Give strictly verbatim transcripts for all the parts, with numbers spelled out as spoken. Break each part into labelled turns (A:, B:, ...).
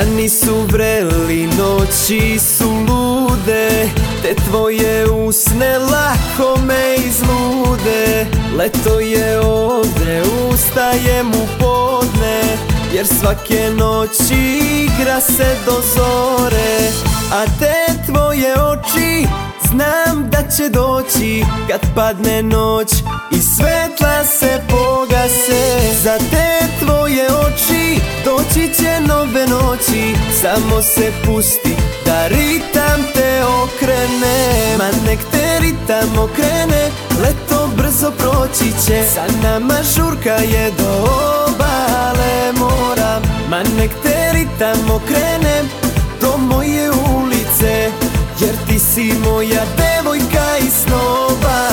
A: Dani su vreli, noći su lude, te tvoje usne lako me izlude. Leto je ovde, ustajem u podne, jer svake noći igra se do zore. A te tvoje oči znam da će doći kad padne noć i svetla se pogase. Za te tvoje oči doći će nove noći, samo se pusti da ritam te okrene. Ma nek te ritam okrene, leto brzo proći će, sa nama žurka je do obale mora. Ma nek te ritam okrene, do moje ulice, jer ti si moja devojka iz snova.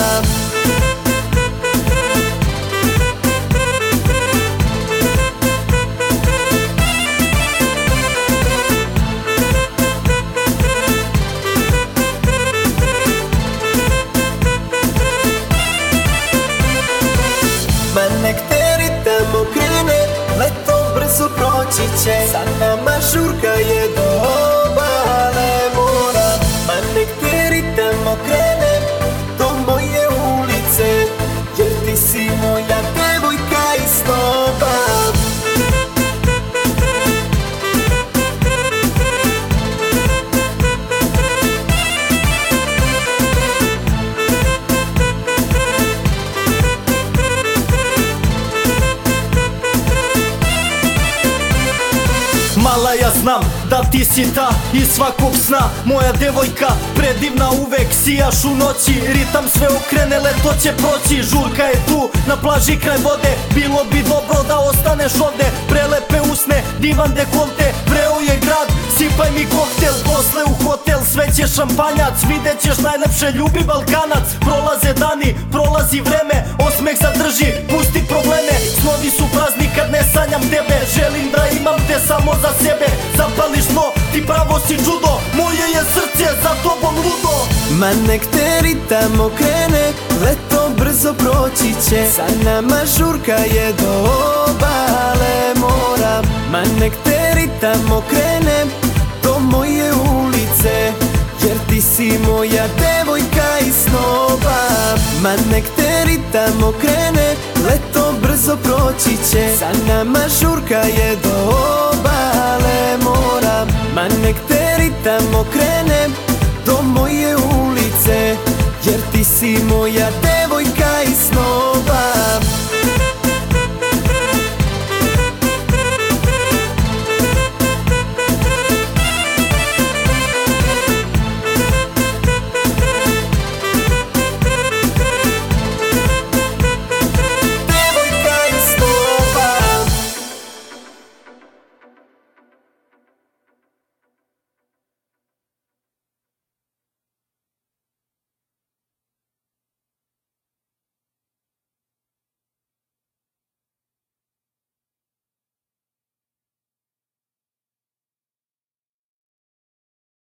A: Ma nek te ritam okrene, leto brzo proći će, sa nama žurka je do obale mora. Ma nek te ritam okrene, do moje ulice, jer ti si moja devojka iz snova.
B: Mala, ja znam da ti si ta iz svakog sna, moja devojka predivna, uvek sijaš u noći. Ritam sve okrene, leto će proći, žurka je tu na plaži kraj vode. Bilo bi dobro da ostaneš ovde, prelepe usne, divan dekolte, vreo je grad, sipaj mi koktel, posle u hotel, sveće šampanjac, vidjet ćeš najlepše, ljubi Balkanac. Prolaze dani, prolazi vreme, osmeh zadrži, pusti probleme, snovi su prazni kad ne sanjam tebe, želim da imam te samo za sebe. Zapališ no, ti pravo si čudo, moje je srce za tobom ludo.
A: Ma nek te ritam okrene, leto brzo proći će, sa nama žurka je do obale mora. Ma nek te ritam okrene, do moje ulice, jer ti si moja devojka iz snova. Ma nek te ritam okrene, leto brzo proći će, sa nama žurka je do obale mora. Ma nek te ritam okrene, do moje ulice, jer ti si moja devojka.